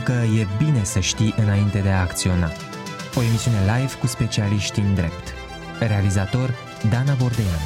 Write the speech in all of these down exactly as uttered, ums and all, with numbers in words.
că e bine să știi înainte de a acționa. O emisiune live cu specialiști în drept. Realizator Dana Bordean.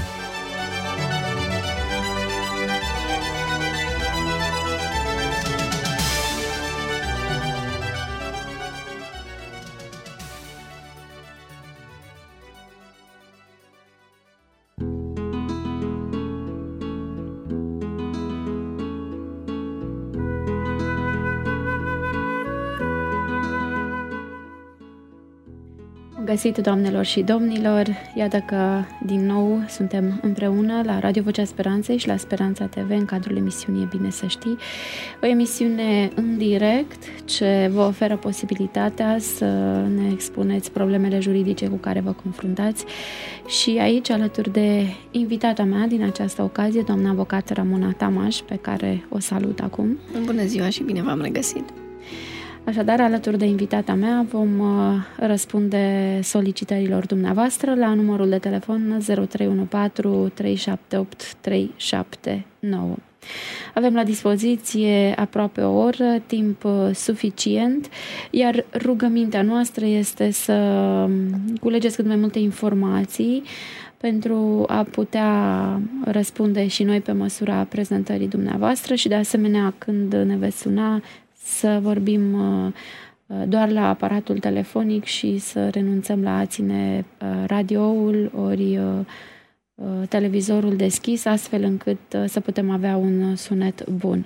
Găsit, doamnelor și domnilor, iată că din nou suntem împreună la Radio Vocea Speranței și la Speranța T V în cadrul emisiunii E Bine Să Știi, o emisiune în direct ce vă oferă posibilitatea să ne expuneți problemele juridice cu care vă confruntați și aici alături de invitata mea din această ocazie, doamna avocat Ramona Tamaș, pe care o salut acum. Bună ziua și bine v-am regăsit! Așadar, alături de invitata mea vom uh, răspunde solicitărilor dumneavoastră la numărul de telefon zero trei unu patru trei șapte opt trei șapte nouă. Avem la dispoziție aproape o oră, timp uh, suficient, iar rugămintea noastră este să culegeți cât mai multe informații pentru a putea răspunde și noi pe măsura prezentării dumneavoastră și, de asemenea, când ne veți suna, să vorbim doar la aparatul telefonic și să renunțăm la a ține radioul ori televizorul deschis, astfel încât să putem avea un sunet bun.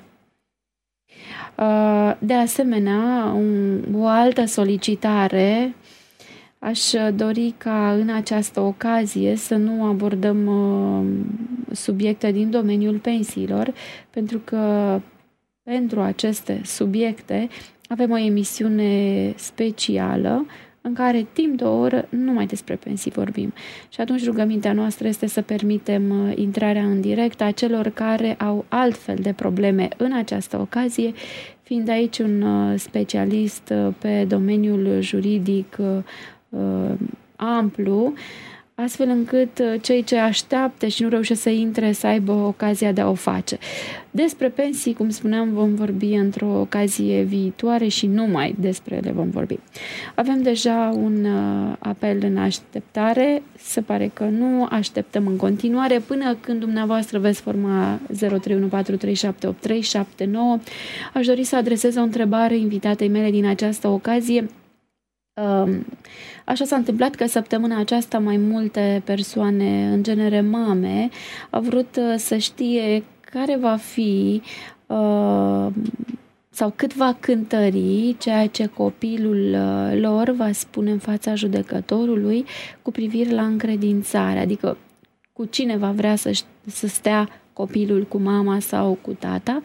De asemenea, o altă solicitare, aș dori ca în această ocazie să nu abordăm subiecte din domeniul pensiilor, pentru că pentru aceste subiecte avem o emisiune specială în care timp de o oră numai despre pensii vorbim. Și atunci rugămintea noastră este să permitem intrarea în direct a celor care au altfel de probleme în această ocazie, fiind aici un specialist pe domeniul juridic amplu, astfel încât cei ce așteaptă și nu reușesc să intre să aibă ocazia de a o face. Despre pensii, cum spuneam, vom vorbi într-o ocazie viitoare și numai despre ele vom vorbi. Avem deja un apel în așteptare, se pare că nu, așteptăm în continuare până când dumneavoastră veți forma zero trei unu patru trei șapte opt trei șapte nouă. Aș dori să adresez o întrebare invitatei mele din această ocazie. Așa s-a întâmplat că săptămâna aceasta mai multe persoane, în genere mame, au vrut să știe care va fi sau cât va cântări ceea ce copilul lor va spune în fața judecătorului cu privire la încredințare, adică cu cine va vrea să, să stea copilul, cu mama sau cu tata.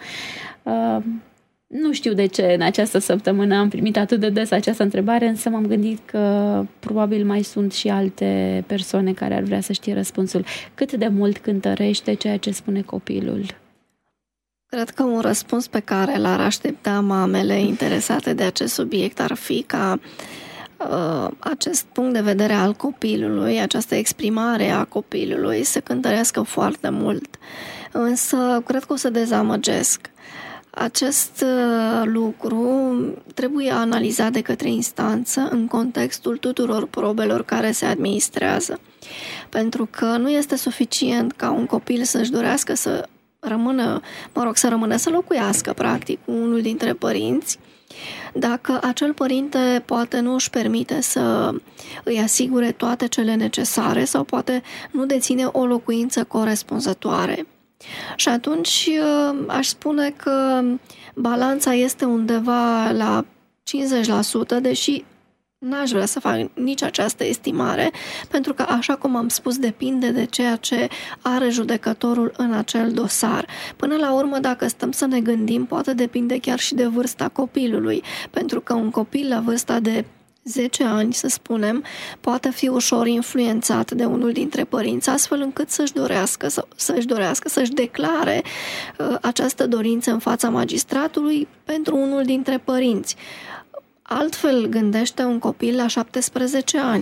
Nu știu de ce în această săptămână am primit atât de des această întrebare, însă m-am gândit că probabil mai sunt și alte persoane care ar vrea să știe răspunsul. Cât de mult cântărește ceea ce spune copilul? Cred că un răspuns pe care l-ar aștepta mamele interesate de acest subiect ar fi ca uh, acest punct de vedere al copilului, această exprimare a copilului să cântărească foarte mult. Însă cred că o să dezamăgesc. Acest lucru trebuie analizat de către instanță în contextul tuturor probelor care se administrează. Pentru că nu este suficient ca un copil să-și dorească să rămână, mă rog, să rămână, să locuiască, practic, cu unul dintre părinți, dacă acel părinte poate nu își permite să îi asigure toate cele necesare sau poate nu deține o locuință corespunzătoare. Și atunci aș spune că balanța este undeva la cincizeci la sută, deși n-aș vrea să fac nici această estimare, pentru că, așa cum am spus, depinde de ceea ce are judecătorul în acel dosar. Până la urmă, dacă stăm să ne gândim, poate depinde chiar și de vârsta copilului, pentru că un copil la vârsta de zece ani, să spunem, poate fi ușor influențat de unul dintre părinți, astfel încât să-și dorească, să, să-și dorească, să-și declare uh, această dorință în fața magistratului pentru unul dintre părinți. Altfel gândește un copil la șaptesprezece ani.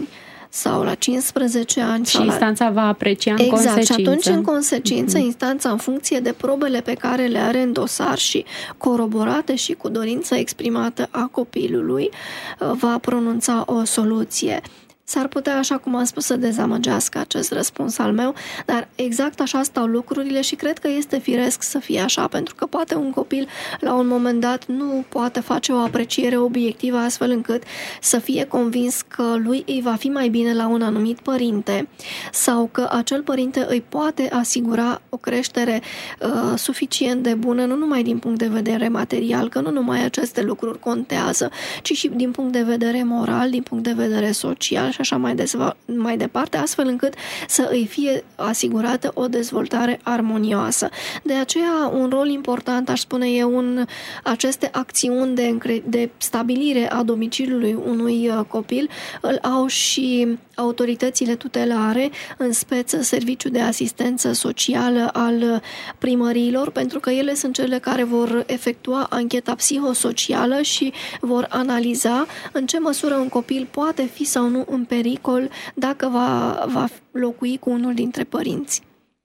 sau la cincisprezece ani. Și sau instanța la... va aprecia în exact, consecință. Și atunci, în consecință, uh-huh. instanța, în funcție de probele pe care le are în dosar și coroborate și cu dorința exprimată a copilului, va pronunța o soluție. S-ar putea, așa cum am spus, să dezamăgească acest răspuns al meu, dar exact așa stau lucrurile și cred că este firesc să fie așa, pentru că poate un copil la un moment dat nu poate face o apreciere obiectivă astfel încât să fie convins că lui îi va fi mai bine la un anumit părinte sau că acel părinte îi poate asigura o creștere uh, suficient de bună, nu numai din punct de vedere material, că nu numai aceste lucruri contează, ci și din punct de vedere moral, din punct de vedere social și așa mai, dezva- mai departe, astfel încât să îi fie asigurată o dezvoltare armonioasă. De aceea, un rol important, aș spune eu, în aceste acțiuni de, încre- de stabilire a domiciliului unui copil, îl au și autoritățile tutelare, în speță Serviciul de Asistență Socială al primăriilor, pentru că ele sunt cele care vor efectua ancheta psihosocială și vor analiza în ce măsură un copil poate fi sau nu în pericol dacă va, va locui cu unul dintre părinți.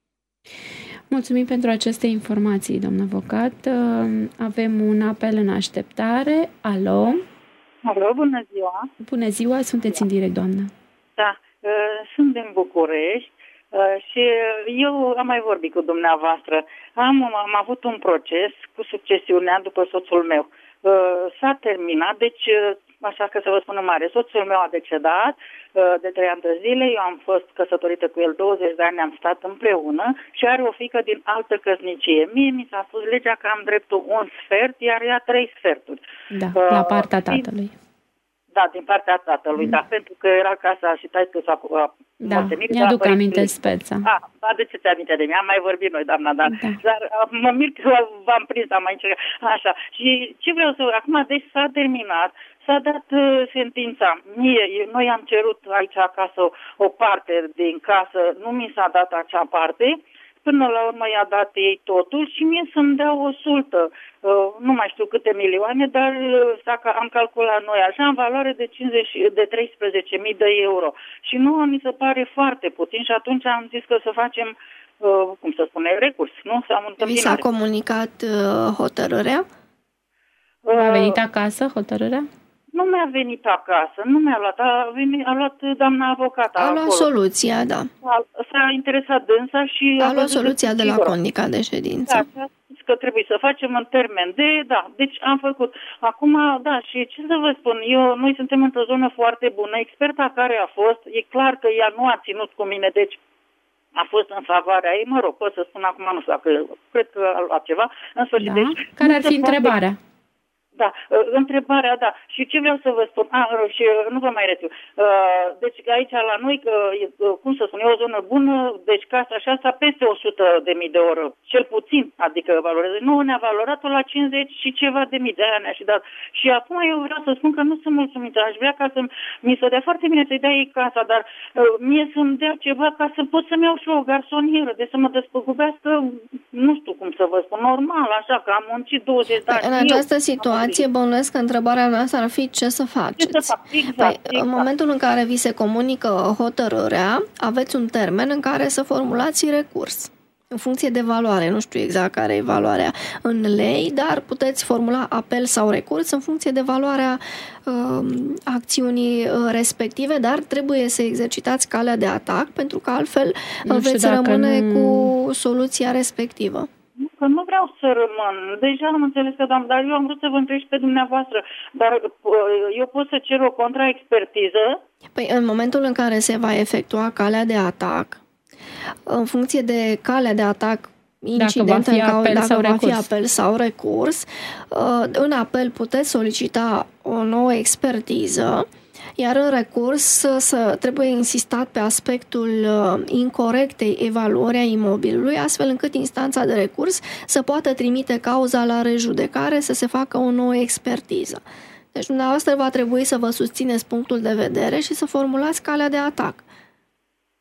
Mulțumim pentru aceste informații, domnul avocat. Avem un apel în așteptare. Alo? Alo, bună ziua! Bună ziua, sunteți în direct, doamnă. Da, sunt din București și eu am mai vorbit cu dumneavoastră. Am, am avut un proces cu succesiunea după soțul meu. S-a terminat, deci, așa că să vă spun în mare, soțul meu a decedat de trei ani de zile, eu am fost căsătorită cu el douăzeci de ani, am stat împreună și are o fiică din altă căsnicie. Mie mi s-a spus legea că am dreptul un sfert, iar ea trei sferturi. Da, la partea tatălui. Da, din partea tatălui, mm. da, pentru că era casa și taică s-a Da, mi-aduc aminte speța. Ah, aduceți aminte de mine, am mai vorbit noi, doamna, dar, da. dar mă mir că v-am prins, am mai încercat. Așa, și ce vreau să... Acum, deci s-a terminat, s-a dat uh, sentința. Mie, noi am cerut aici acasă o, o parte din casă, nu mi s-a dat acea parte. Până la urmă i-a dat ei totul și mie să-mi dea o sultă. Uh, nu mai știu câte milioane, dar uh, am calculat noi așa, în valoare de, cincizeci, de treisprezece mii de euro. Și nu mi se pare foarte puțin și atunci am zis că să facem, uh, cum să spune, recurs, nu? Vi s-a comunicat uh, hotărârea? Uh, a venit acasă hotărârea? Nu mi-a venit acasă, nu mi-a luat, a, venit, a luat doamna avocată. A luat soluția, da. A, s-a interesat dânsa și... A, a luat soluția de la condnica de ședință. Da, că trebuie să facem în termen de, da, deci am făcut. Acum, da, și ce să vă spun, eu, noi suntem într-o zonă foarte bună, experta care a fost, e clar că ea nu a ținut cu mine, deci a fost în favoarea ei, mă rog, pot să spun acum, nu știu dacă, cred că a luat ceva, în sfârșit. Da? Deci, care ar fi întrebarea? Poate... Da, întrebarea, da. Și ce vreau să vă spun, a, și nu vă mai rețiu. Deci aici la noi, cum să spun, e o zonă bună, deci casa așa peste o sută de mii de euro, cel puțin, adică valorează. Nu ne-a valorat-o la cincizeci și ceva de mii, de aia ne-a și dat. Și acum eu vreau să spun că nu sunt mulțumită. Aș vrea ca să mi se dea foarte bine să-i dea ei casa, dar mie să-mi dea ceva ca să pot să-mi iau și o garsonieră, de să mă despăgubească, nu știu cum să vă spun, normal, așa, că am muncit douăzeci de ani. În această situație bănuiesc că întrebarea noastră ar fi ce să faceți. Ce să fac? Exact, păi, exact. În momentul în care vi se comunică hotărârea, aveți un termen în care să formulați recurs. În funcție de valoare, nu știu exact care e valoarea în lei, dar puteți formula apel sau recurs în funcție de valoarea uh, acțiunii respective, dar trebuie să exercitați calea de atac, pentru că altfel nu veți rămâne nu... cu soluția respectivă. Că nu vreau să rămân. Deja am înțeles că, doamnă, dar eu am vrut să vă întreb și pe dumneavoastră. Dar eu pot să cer o contraexpertiză? Păi în momentul în care se va efectua calea de atac, în funcție de calea de atac incident, dacă va fi apel, dacă sau, va recurs. fi apel sau recurs, în apel puteți solicita o nouă expertiză, iar în recurs să trebuie insistat pe aspectul incorectei evaluări a imobilului, astfel încât instanța de recurs să poată trimite cauza la rejudecare, să se facă o nouă expertiză. Deci dumneavoastră va trebui să vă susțineți punctul de vedere și să formulați calea de atac.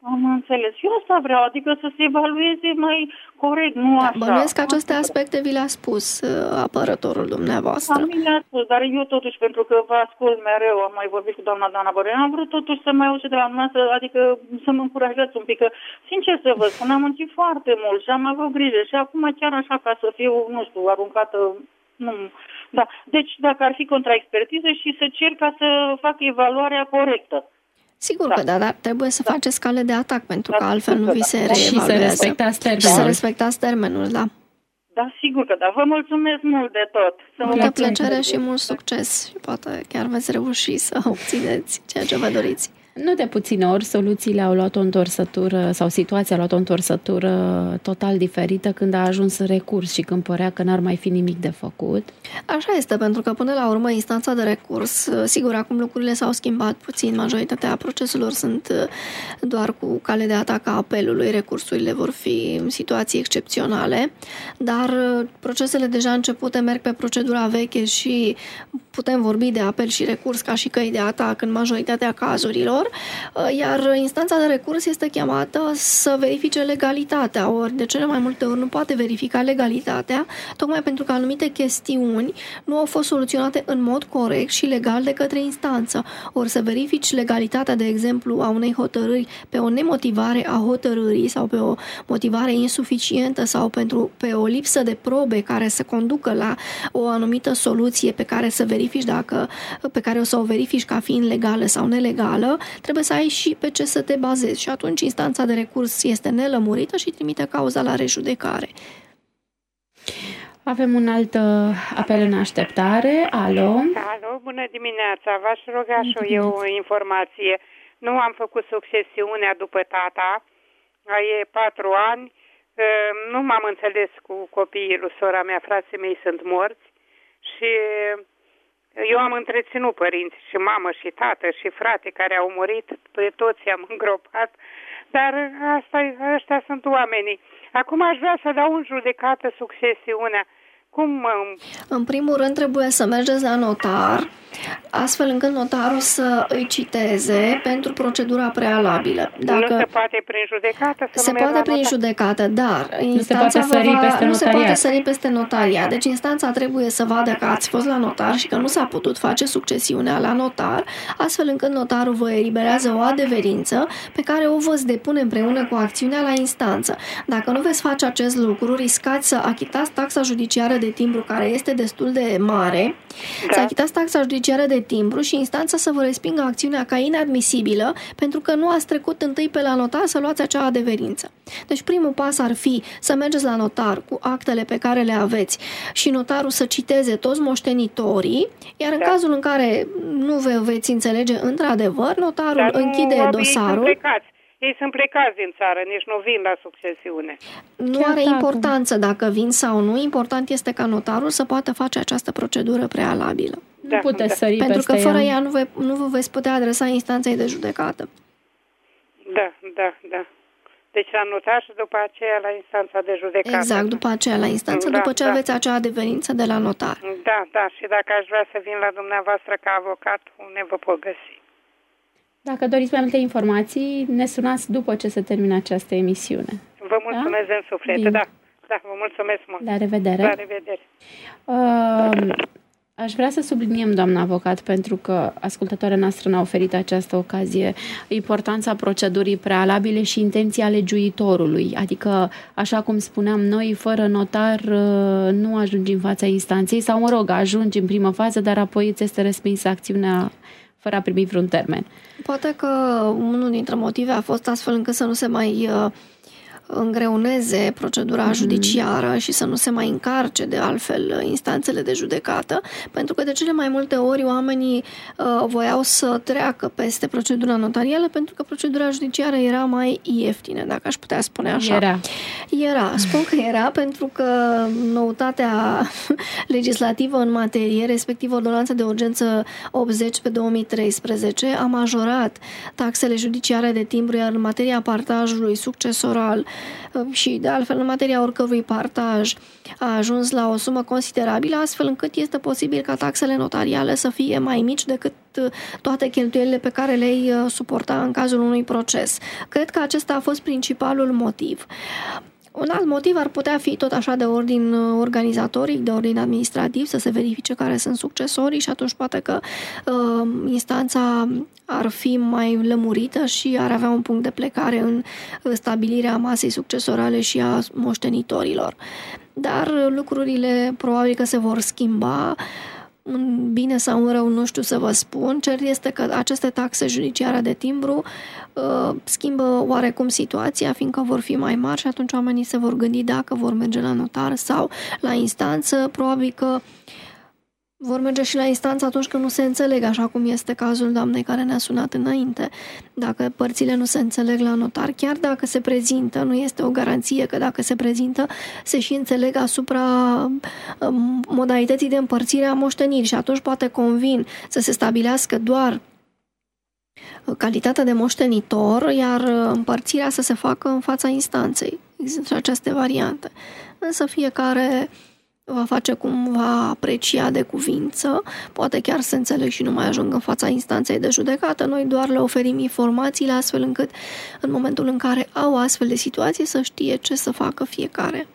Am înțeles. Eu asta vreau, adică să se evalueze mai corect, nu așa. Bănuiesc că aceste aspecte vi le-a spus apărătorul dumneavoastră. Da, mi le-a spus, dar eu totuși, pentru că vă ascult mereu, am mai vorbit cu doamna Dana Bărean, am vrut totuși să mai auzit de la dumneavoastră, adică să mă încurajați un pic, că sincer să vă spun, am muncit foarte mult și am avut grijă și acum chiar așa ca să fiu, nu știu, aruncată, nu, da. Deci dacă ar fi contraexpertiză și să cer ca să fac evaluarea corectă. Sigur da. că da, dar trebuie să da. faceți cale de atac, pentru da, că altfel nu vi se da. reevaluează. Și să respectați termenul. Și să respectați termenul, da. Da, sigur că da. Vă mulțumesc mult de tot. Să multă plăcere și mult succes și poate chiar veți reuși să obțineți ceea ce vă doriți. Nu de puține ori soluțiile au luat o întorsătură sau situația a luat o întorsătură total diferită când a ajuns în recurs și când părea că n-ar mai fi nimic de făcut. Așa este, pentru că până la urmă instanța de recurs, sigur, acum lucrurile s-au schimbat puțin, majoritatea proceselor sunt doar cu cale de atac a apelului, recursurile vor fi în situații excepționale, dar procesele deja începute merg pe procedura veche și putem vorbi de apel și recurs ca și căi de atac în majoritatea cazurilor, iar instanța de recurs este chemată să verifice legalitatea, ori de cele mai multe ori nu poate verifica legalitatea, tocmai pentru că anumite chestiuni nu au fost soluționate în mod corect și legal de către instanță. Ori să verifici legalitatea, de exemplu, a unei hotărâri pe o nemotivare a hotărârii sau pe o motivare insuficientă sau pentru, pe o lipsă de probe care să conducă la o anumită soluție pe care să verifici dacă, pe care o să o verifici ca fiind legală sau nelegală, trebuie să ai și pe ce să te bazezi. Și atunci instanța de recurs este nelămurită și trimite cauza la rejudecare. Avem un alt apel în așteptare. Alo? Alo, bună dimineața. V-aș ruga și eu o informație. Nu am făcut succesiunea după tata. E patru ani. Nu m-am înțeles cu copiii lui sora mea. Frații mei sunt morți. Și eu am întreținut părinți și mamă și tată și frate care au murit. Pe toți am îngropat. Dar asta, ăștia sunt oamenii. Acum aș vrea să dau în judecată succesiunea. Cum? În primul rând trebuie să mergeți la notar, astfel încât notarul să îi citeze pentru procedura prealabilă. Dacă nu se poate prin judecată? Să se poate prin notar? judecată, dar nu se poate sări va, peste nu se poate sări peste notariat. Deci instanța trebuie să vadă că ați fost la notar și că nu s-a putut face succesiunea la notar, astfel încât notarul vă eliberează o adeverință pe care o veți depune împreună cu acțiunea la instanță. Dacă nu veți face acest lucru, riscați să achitați taxa judiciară de timbru, care este destul de mare, da. Să achitați taxa judiciară de timbru și instanța să vă respingă acțiunea ca inadmisibilă pentru că nu ați trecut întâi pe la notar să luați acea adeverință. Deci primul pas ar fi să mergeți la notar cu actele pe care le aveți și notarul să citeze toți moștenitorii, iar în da. cazul în care nu vă veți înțelege într-adevăr, notarul Dar închide nu, dosarul. Ei sunt plecați din țară, nici nu vin la succesiune. Nu Chiar are dacă. importanță dacă vin sau nu, important este ca notarul să poată face această procedură prealabilă. Da, nu puteți da. sări Pentru că fără ea, ea nu, ve, nu vă veți putea adresa instanței de judecată. Da, da, da. Deci la notar și după aceea la instanța de judecată. Exact, după aceea la instanță, da, după ce da. aveți acea adeverință de la notar. Da, da, și dacă aș vrea să vin la dumneavoastră ca avocat, unde vă pot găsi? Dacă doriți mai multe informații, ne sunați după ce se termină această emisiune. Vă mulțumesc da? în suflet, Bine. da. Da, vă mulțumesc mult. La revedere. La revedere. Uh, aș vrea să subliniem, doamna avocat, pentru că ascultătoarea noastră ne-a oferit această ocazie, importanța procedurii prealabile și intenția legiuitorului. Adică, așa cum spuneam noi, fără notar nu ajungi în fața instanței sau, mă rog, ajungi în primă fază, dar apoi îți este respinsă acțiunea fără a primi vreun termen. Poate că unul dintre motive a fost astfel încât să nu se mai uh, îngreuneze procedura mm-hmm. judiciară și să nu se mai încarce de altfel instanțele de judecată, pentru că de cele mai multe ori oamenii uh, voiau să treacă peste procedura notarială pentru că procedura judiciară era mai ieftină, dacă aș putea spune așa. Era. Era. Spun că era pentru că noutatea legislativă în materie, respectiv ordonanța de urgență optzeci pe două mii treisprezece, a majorat taxele judiciare de timbru, iar în materia partajului succesoral și de altfel în materia oricărui partaj a ajuns la o sumă considerabilă, astfel încât este posibil ca taxele notariale să fie mai mici decât toate cheltuielile pe care le-ai suporta în cazul unui proces. Cred că acesta a fost principalul motiv. Un alt motiv ar putea fi tot așa de ordin organizatoric, de ordin administrativ, să se verifice care sunt succesorii și atunci poate că uh, instanța ar fi mai lămurită și ar avea un punct de plecare în stabilirea masei succesorale și a moștenitorilor. Dar lucrurile probabil că se vor schimba, în bine sau în rău, nu știu să vă spun. Cert este că aceste taxe judiciare de timbru uh, schimbă oarecum situația, fiindcă vor fi mai mari și atunci oamenii se vor gândi dacă vor merge la notar sau la instanță. Probabil că vor merge și la instanță atunci când nu se înțeleg, așa cum este cazul doamnei care ne-a sunat înainte. Dacă părțile nu se înțeleg la notar, chiar dacă se prezintă, nu este o garanție că dacă se prezintă, se și înțeleg asupra modalității de împărțire a moștenirii și atunci poate convin să se stabilească doar calitatea de moștenitor, iar împărțirea să se facă în fața instanței. Există și aceste variante. Însă fiecare va face cum va aprecia de cuvință, poate chiar se înțeleg și nu mai ajung în fața instanței de judecată. Noi doar le oferim informațiile astfel încât în momentul în care au astfel de situații să știe ce să facă fiecare.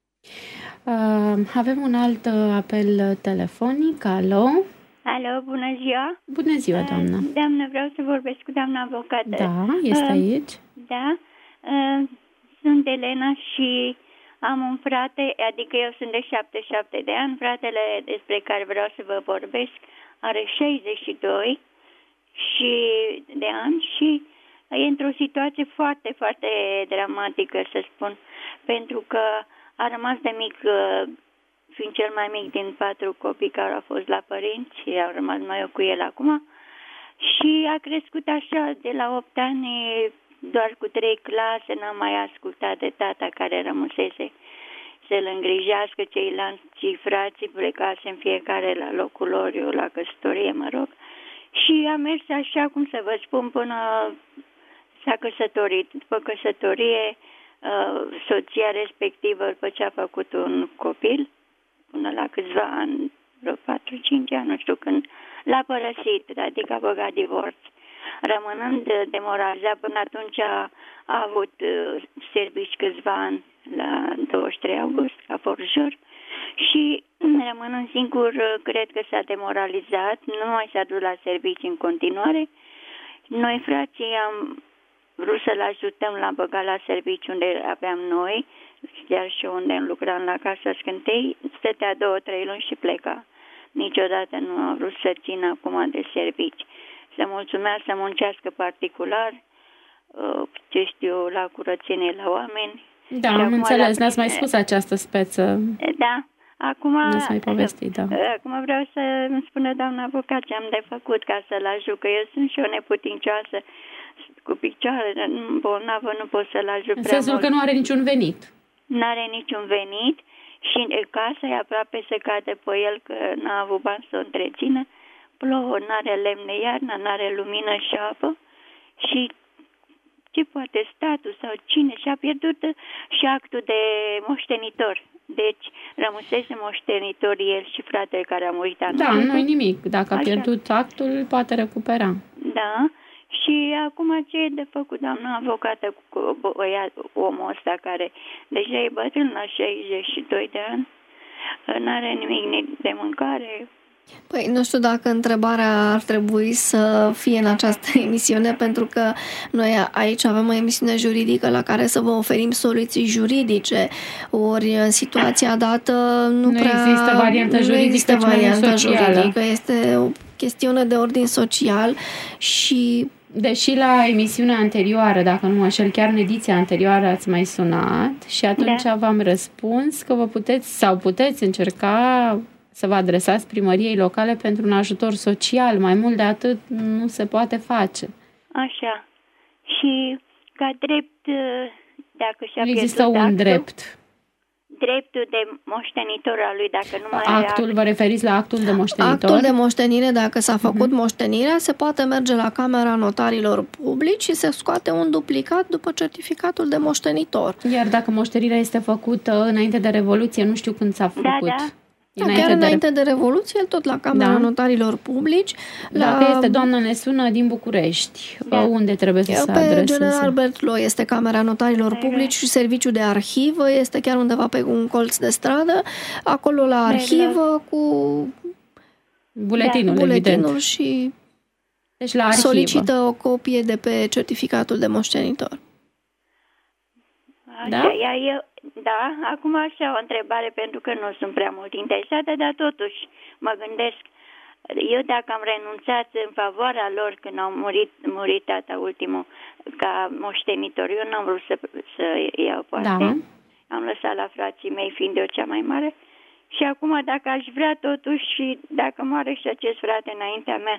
Uh, avem un alt apel telefonic. Alo? Alo, bună ziua! Bună ziua, doamnă! Uh, doamnă, vreau să vorbesc cu doamna avocat. Da, este uh, aici. Da, uh, sunt Elena și am un frate, adică eu sunt de șaptezeci și șapte de ani, fratele despre care vreau să vă vorbesc are șaizeci și doi și de ani și e într-o situație foarte, foarte dramatică, să spun, pentru că a rămas de mic, fiind cel mai mic din patru copii care au fost la părinți, au rămas mai eu cu el acum și a crescut așa de la opt ani, doar cu trei clase, n-am mai ascultat de tata care rămusese să-l îngrijească, ceilalți frații plecase în fiecare la locul lor, eu la căsătorie, mă rog. Și a mers așa, cum să vă spun, până s-a căsătorit. După căsătorie, soția respectivă, după ce a făcut un copil, până la câțiva ani, vreo patru cinci ani, nu știu când, l-a părăsit, adică a băgat divorț. Rămânând demoralizat, până atunci a, a avut uh, servici câțiva ani la douăzeci și trei august, ca forjor, și rămânând singur, cred că s-a demoralizat, nu mai s-a dus la servici în continuare. Noi, frații, am vrut să-l ajutăm la băgat la servici unde aveam noi, chiar și unde lucram la Casa Scântei, stătea două, trei luni și pleca. Niciodată nu a vrut să țină acum de servici. Să mulțumea să muncească particular, ce știu, la curățenie la oameni. Da, am înțeles, ne-ați mai spus această speță. Da, acum, ne-ați mai povestit, da. Acum vreau să îmi spună doamna avocat ce am de făcut ca să-l ajut, că eu sunt și o neputincioasă cu picioare, bolnavă, nu pot să-l ajut în prea sensul mult. că nu are niciun venit. Nu are niciun venit și casa e aproape să cade pe el, că n-a avut bani să o întrețină. Plouă, n-are lemne iarna, n-are lumină și apă și ce poate statul sau cine și-a pierdut și actul de moștenitor. Deci rămăsese moștenitor el și fratele care a murit anul. Da, nu-i nimic. Dacă a Așa. pierdut actul, poate recupera. Da. Și acum ce e de făcut, doamna avocată, cu băiat, omul ăsta care deja e bătrân la șaizeci și doi de ani, n-are nimic de mâncare. Păi nu știu dacă întrebarea ar trebui să fie în această emisiune, pentru că noi aici avem o emisiune juridică la care să vă oferim soluții juridice, ori în situația dată nu, nu prea există variantă nu juridică, există variantă juridică, socială. este o chestiune de ordin social și deși la emisiunea anterioară, dacă nu mă înșel, chiar în ediția anterioară ați mai sunat și atunci da. v-am răspuns că vă puteți sau puteți încerca să vă adresați primăriei locale pentru un ajutor social. Mai mult de atât nu se poate face. Așa. Și ca drept, dacă și-a pierdut există un actul, drept. Dreptul de moștenitor al lui, dacă nu mai are actul, act... vă referiți la actul de moștenitor? Actul de moștenire, dacă s-a făcut uh-huh. moștenirea, se poate merge la Camera Notarilor Publici și se scoate un duplicat după certificatul de moștenitor. Iar dacă moștenirea este făcută înainte de Revoluție, nu știu când s-a făcut. Da, da. Da, chiar înainte de Revoluție, tot la Camera da. Notarilor Publici. Dacă la... este doamna ne sună din București, da. Unde trebuie să se adreseze? Pe General Bertlo este Camera Notarilor Publici și serviciul de arhivă este chiar undeva pe un colț de stradă, acolo la arhivă cu buletinul, buletinul evident. Și deci la arhivă. Solicită o copie de pe certificatul de moștenitor. Da? Așa, eu, da, acum așa o întrebare, pentru că nu sunt prea mult interesată, dar totuși mă gândesc, eu dacă am renunțat în favoarea lor când au murit, murit tata ultimul ca moștenitor, eu n-am vrut să, să iau parte, da. Am lăsat la frații mei fiind eu cea mai mare și acum dacă aș vrea totuși și dacă moare și acest frate înaintea mea,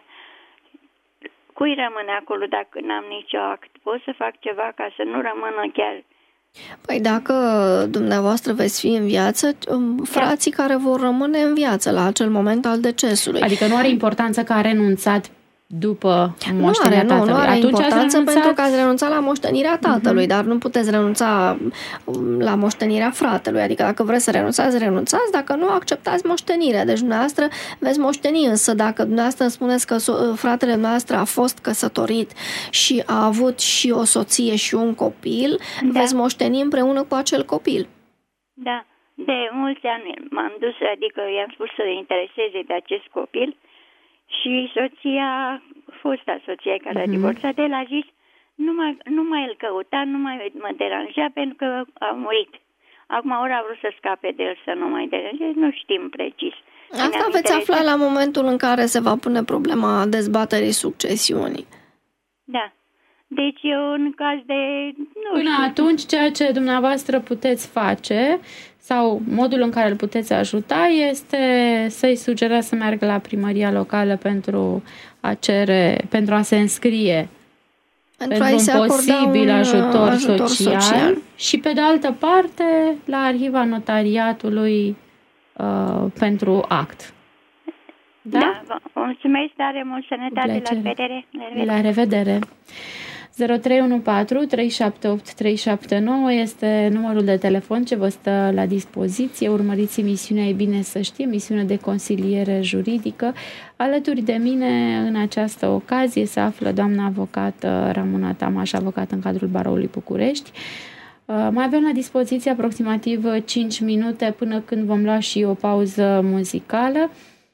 cui rămâne acolo dacă n-am nicio act? Pot să fac ceva ca să nu rămână chiar... Păi dacă dumneavoastră veți fi în viață, frații da. Care vor rămâne în viață la acel moment al decesului. Adică nu are importanță că a renunțat după moștenirea nu are, tatălui. Nu, nu are Atunci importanță renunțat... pentru că ați renunțat la moștenirea tatălui, uh-huh. dar nu puteți renunța la moștenirea fratelui. Adică dacă vreți să renunțați, renunțați, dacă nu, acceptați moștenirea. Deci dumneavoastră veți moșteni, însă dacă dumneavoastră spuneți că fratele dumneavoastră a fost căsătorit și a avut și o soție și un copil, da. Veți moșteni împreună cu acel copil. Da. De mulți ani m-am dus, adică i-am spus să se intereseze de acest copil. Și soția, fosta soție care uh-huh. a divorțat, el a zis, nu mai, nu mai îl căuta, nu mai mă deranja pentru că a murit. Acum ori a vrut să scape de el să nu mai deranjeze, nu știm precis. Asta veți afla la momentul în care se va pune problema dezbaterii succesiunii. Da. Deci eu în caz de... Nu Până știu. atunci, ceea ce dumneavoastră puteți face sau modul în care îl puteți ajuta este să-i sugerați să meargă la primăria locală pentru a cere, pentru a se înscrie pentru, pentru un posibil un ajutor, ajutor social, social și pe de altă parte la arhiva notariatului uh, pentru act. Da? Da, vă mulțumesc tare mult, sănătate, la revedere. La revedere. La revedere. zero trei unu patru trei șapte opt trei șapte nouă este numărul de telefon ce vă stă la dispoziție. Urmăriți emisiunea E bine să știi, emisiune de consiliere juridică. Alături de mine în această ocazie se află doamna avocată Ramona Tamaș, avocat în cadrul Baroului București. Mai avem la dispoziție aproximativ cinci minute până când vom lua și o pauză muzicală.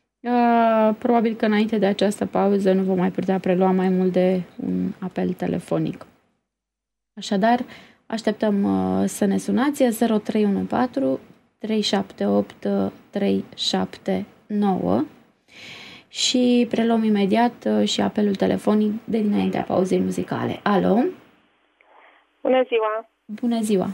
Uh, probabil că înainte de această pauză nu vom mai putea prelua mai mult de un apel telefonic. Așadar, așteptăm uh, să ne sunați zero trei unu patru trei șapte opt trei șapte nouă și preluăm imediat uh, și apelul telefonic de dinaintea pauzei muzicale. Alo? Bună ziua! Bună ziua!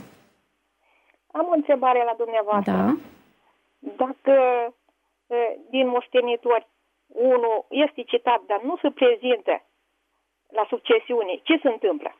Am o întrebare la dumneavoastră. Da? Dacă din moștenitori unul este citat, dar nu se prezintă la succesiune, ce se întâmplă?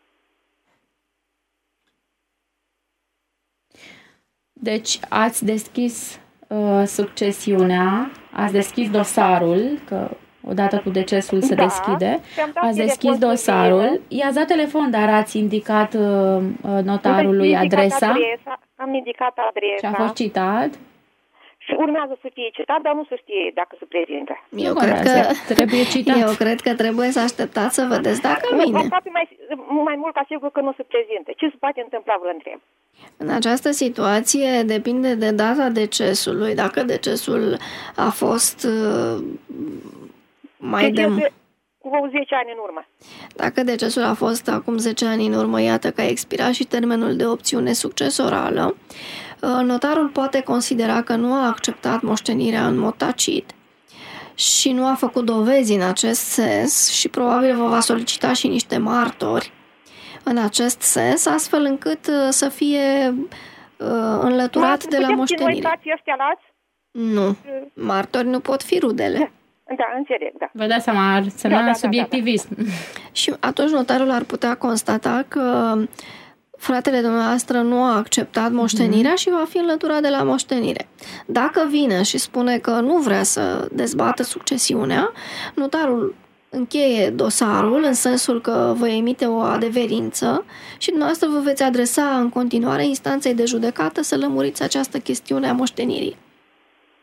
Deci ați deschis uh, succesiunea, ați deschis dosarul, că odată cu decesul se da, deschide, ați deschis dosarul, i-ați dat telefon, dar ați indicat uh, notarului am adresa. adresa. Am indicat adresa. Și a fost citat. Și urmează să fie citat, dar nu se știe dacă se prezintă. Eu cred că trebuie citat. Eu cred că trebuie să așteptați să vedeți dacă vine. Mai, mai mult ca sigur că nu se prezintă. Ce se poate întâmpla, vă întreb? În această situație depinde de data decesului. Dacă decesul a fost uh, mai de... Cu zece ani în urmă. Dacă decesul a fost acum zece ani în urmă, iată că a expirat și termenul de opțiune succesorală, notarul poate considera că nu a acceptat moștenirea în mod tacit și nu a făcut dovezi în acest sens și probabil vă va solicita și niște martori în acest sens, astfel încât să fie uh, înlăturat de la moștenire. Nu. Martori nu pot fi rudele. Da, înțeleg, da. Vă dați seama, ar semna da, da, subiectivism. Da, da, da. Și atunci notarul ar putea constata că fratele dumneavoastră nu a acceptat moștenirea mm-hmm. și va fi înlăturat de la moștenire. Dacă vine și spune că nu vrea să dezbată succesiunea, notarul încheie dosarul în sensul că vă emite o adeverință și dumneavoastră vă veți adresa în continuare instanței de judecată să lămuriți această chestiune a moștenirii.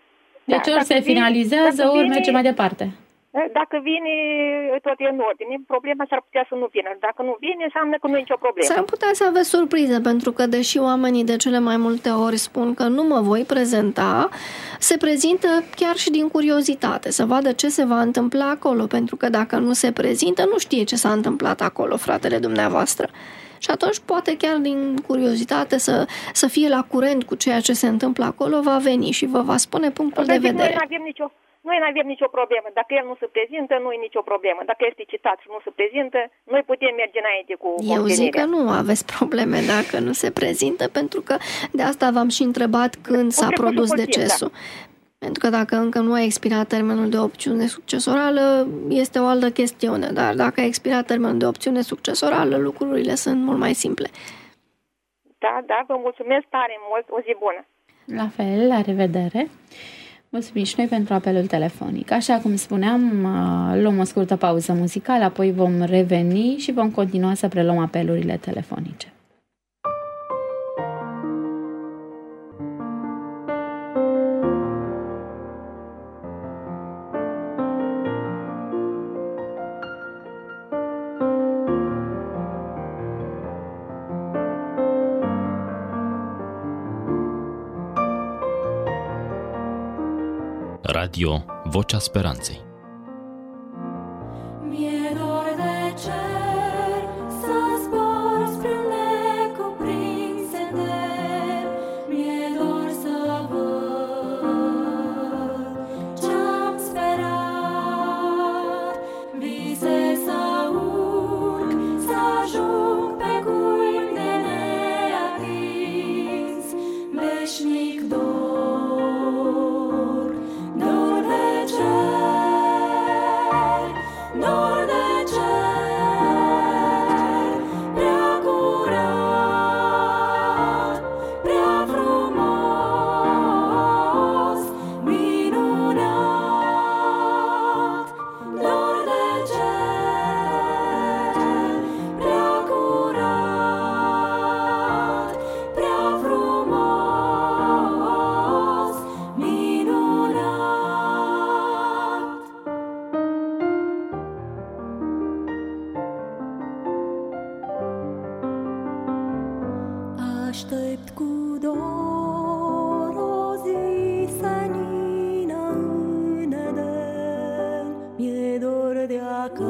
Deci da, ori se vine, finalizează, ori vine, merge mai departe. Dacă vine, tot e în ordine. Problema s-ar putea să nu vină. Dacă nu vine, înseamnă că nu e nicio problemă. S-ar putea să aveți surpriză, pentru că deși oamenii de cele mai multe ori spun că nu mă voi prezenta, se prezintă chiar și din curiozitate, să vadă ce se va întâmpla acolo, pentru că dacă nu se prezintă, nu știe ce s-a întâmplat acolo, fratele dumneavoastră. Și atunci poate chiar din curiozitate să, să fie la curent cu ceea ce se întâmplă acolo, va veni și vă va spune punctul de vedere. Noi nu avem nicio... Noi nu avem nicio problemă. Dacă el nu se prezintă, nu e nicio problemă. Dacă este citat și nu se prezintă, noi putem merge înainte cu Eu zic că nu aveți probleme dacă nu se prezintă, pentru că de asta v-am și întrebat când s-a produs decesul. Da. Pentru că dacă încă nu a expirat termenul de opțiune succesorală, este o altă chestiune. Dar dacă a expirat termenul de opțiune succesorală, lucrurile sunt mult mai simple. Da, da, vă mulțumesc tare mult. O zi bună. La fel, la revedere. Mulțumim și noi pentru apelul telefonic. Așa cum spuneam, luăm o scurtă pauză muzicală, apoi vom reveni și vom continua să preluăm apelurile telefonice. Radio Vocea Speranței. Mi-e dor de cer să zbor spre necuprins sender, mi-e dor să văd ce-am sperat, vise să urc, să ajung pe culmi de neatins, veșnic dor. Aștept cu dor o zi senină în Eden, mi-e dor de acasă,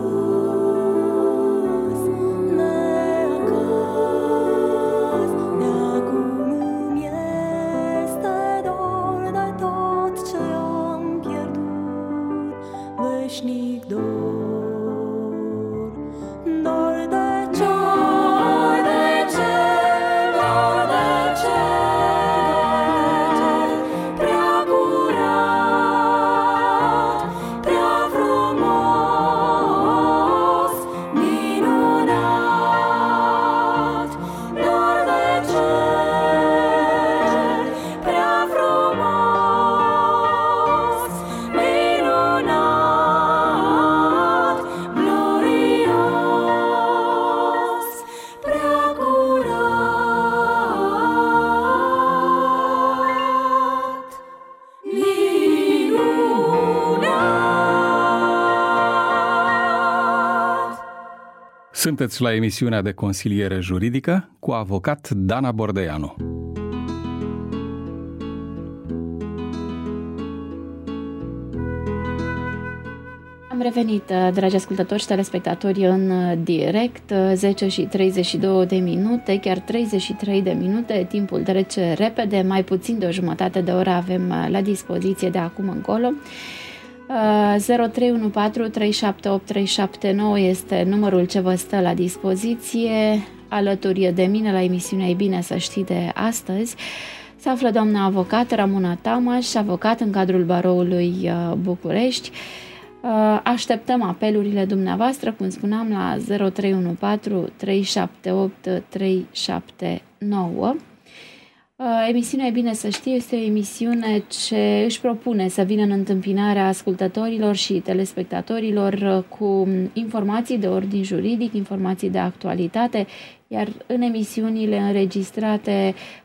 neacasă, de acum îmi este dor de tot ce am pierdut, veșnic dor, dor de ce? Sunteți la emisiunea de consiliere juridică cu avocat Dana Bordeanu. Am revenit, dragi ascultători și telespectatori, în direct, zece și treizeci și două de minute, chiar treizeci și trei de minute, timpul trece repede, mai puțin de o jumătate de oră avem la dispoziție de acum încolo. zero trei unu patru trei șapte opt trei șapte nouă este numărul ce vă stă la dispoziție. Alături de mine la emisiunea E bine să știi de astăzi se află doamna avocat Ramona Tamaș, avocat în cadrul Baroului București. Așteptăm apelurile dumneavoastră, cum spuneam, la zero trei unu patru trei șapte opt trei șapte nouă. Emisiunea E bine să știi este o emisiune ce își propune să vină în întâmpinarea ascultătorilor și telespectatorilor cu informații de ordin juridic, informații de actualitate, iar în emisiunile înregistrate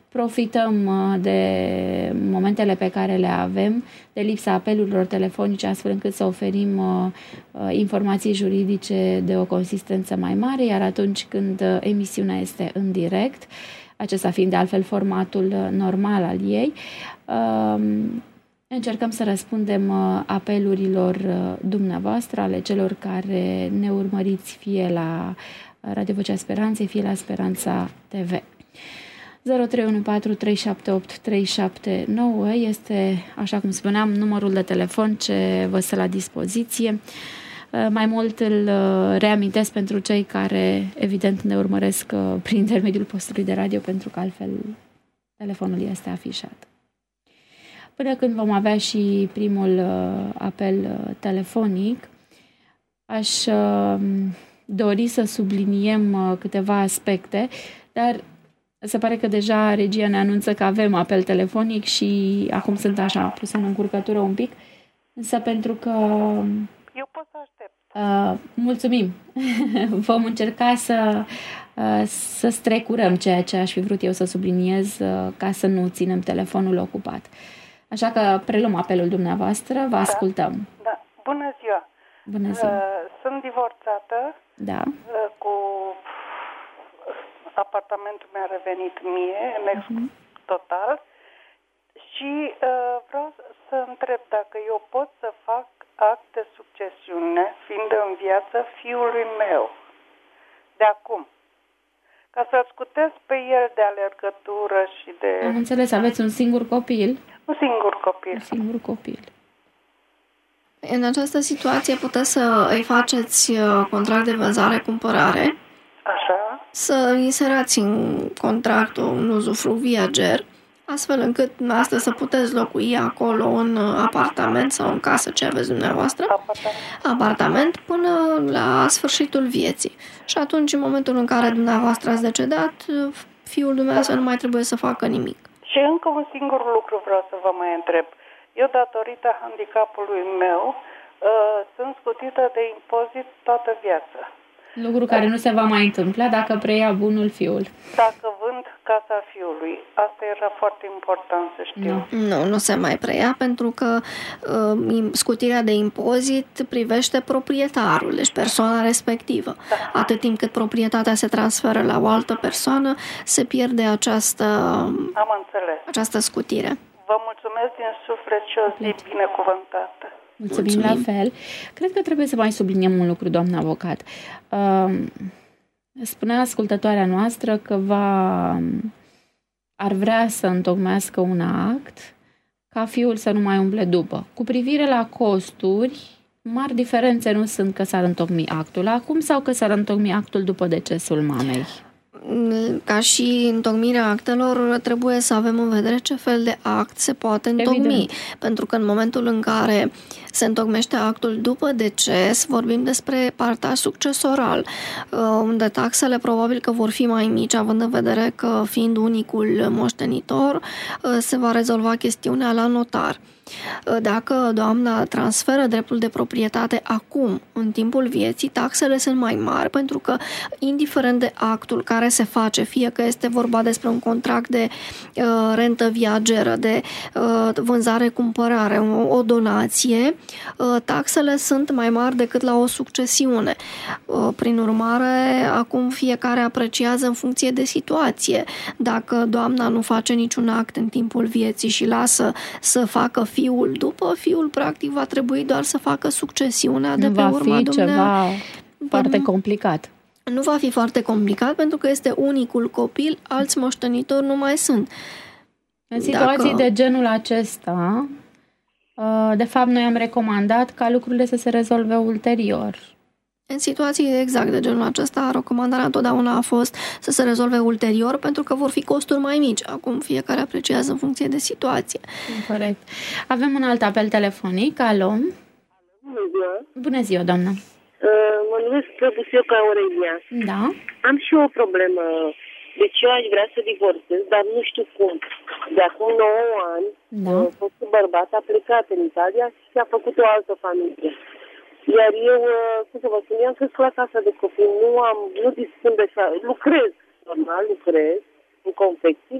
profităm de momentele pe care le avem, de lipsa apelurilor telefonice, astfel încât să oferim informații juridice de o consistență mai mare, iar atunci când emisiunea este în direct, acesta fiind de altfel formatul normal al ei, încercăm să răspundem apelurilor dumneavoastră, ale celor care ne urmăriți fie la Radio Vocea Speranței, fie la Speranța T V. zero trei unu patru trei șapte opt trei șapte nouă este, așa cum spuneam, numărul de telefon ce vă stă la dispoziție. Mai mult îl reamintesc pentru cei care, evident, ne urmăresc prin intermediul postului de radio, pentru că altfel telefonul este afișat. Până când vom avea și primul apel telefonic, aș dori să subliniem câteva aspecte, dar se pare că deja regia ne anunță că avem apel telefonic și acum sunt așa pus în încurcătură un pic, însă pentru că... Eu pot să aștept. Uh, mulțumim! Vom încerca să, uh, să strecurăm ceea ce aș fi vrut eu să subliniez, uh, ca să nu ținem telefonul ocupat. Așa că preluăm apelul dumneavoastră, vă ascultăm. Da. Da. Bună ziua! Bună ziua! Uh, sunt divorțată. Da. Uh, cu apartamentul mi-a revenit mie, în ex uh-huh. total. Și uh, vreau să întreb dacă eu pot să fac act de succesiune, fiind în viață fiului meu, de acum. Ca să-l scutez pe el de alergătură și de... Am înțeles, aveți un singur copil? Un singur copil. Un singur copil. În această situație puteți să îi faceți contract de vânzare-cumpărare. Așa. Să inserați în contractul un uzufru viager, astfel încât astăzi să puteți locui acolo în apartament sau în casă, ce aveți dumneavoastră, apartament. apartament până la sfârșitul vieții. Și atunci, în momentul în care dumneavoastră ați decedat, fiul dumneavoastră nu mai trebuie să facă nimic. Și încă un singur lucru vreau să vă mai întreb. Eu, datorită handicapului meu, sunt scutită de impozit toată viața. Lucru care nu se va mai întâmpla dacă preia bunul fiul. Dacă vând casa fiului. Asta era foarte important să știu. Nu, nu, nu se mai preia, pentru că uh, scutirea de impozit privește proprietarul, deci persoana respectivă. Da. Atât timp cât proprietatea se transferă la o altă persoană, se pierde această, Am înțeles. această scutire. Vă mulțumesc din suflet și o zi binecuvântată. Mulțumim, Mulțumim la fel. Cred că trebuie să mai subliniem un lucru, doamnă avocat. Uh, spunea ascultătoarea noastră că va, ar vrea să întocmească un act ca fiul să nu mai umble după. Cu privire la costuri, mari diferențe nu sunt că s-ar întocmi actul acum sau că s-ar întocmi actul după decesul mamei. Ca și întocmirea actelor, trebuie să avem în vedere ce fel de act se poate întocmi. Evident. Pentru că în momentul în care se întocmește actul după deces, vorbim despre partea succesoral, unde taxele probabil că vor fi mai mici, având în vedere că, fiind unicul moștenitor, se va rezolva chestiunea la notar. Dacă doamna transferă dreptul de proprietate acum, în timpul vieții, taxele sunt mai mari, pentru că, indiferent de actul care se face, fie că este vorba despre un contract de uh, rentă viageră, de uh, vânzare-cumpărare, o, o donație, uh, taxele sunt mai mari decât la o succesiune. Uh, prin urmare, acum fiecare apreciază în funcție de situație. Dacă doamna nu face niciun act în timpul vieții și lasă să facă fiul după, fiul practic va trebui doar să facă succesiunea de pe urma dumneavoastră. Va fi ceva foarte nu, complicat. Nu va fi foarte complicat pentru că este unicul copil, alți moștenitori nu mai sunt. În situații Dacă... de genul acesta, de fapt noi am recomandat ca lucrurile să se rezolve ulterior. În situații exact de genul acesta, recomandarea întotdeauna a fost să se rezolve ulterior, pentru că vor fi costuri mai mici. Acum fiecare apreciază în funcție de situație. Corect. Avem un alt apel telefonic. Alo? Bună ziua! Bună ziua, doamnă! Uh, mă numesc Busioca Aurelia. Da? Am și o problemă. Deci eu aș vrea să divorțez, dar nu știu cum. De acum nouă ani, da. fostul bărbat a plecat în Italia și a făcut o altă familie. Iar eu, cum să vă spun, eu am crescut la casa de copii, nu am, nu dispun de așa, lucrez, normal, lucrez în confecții,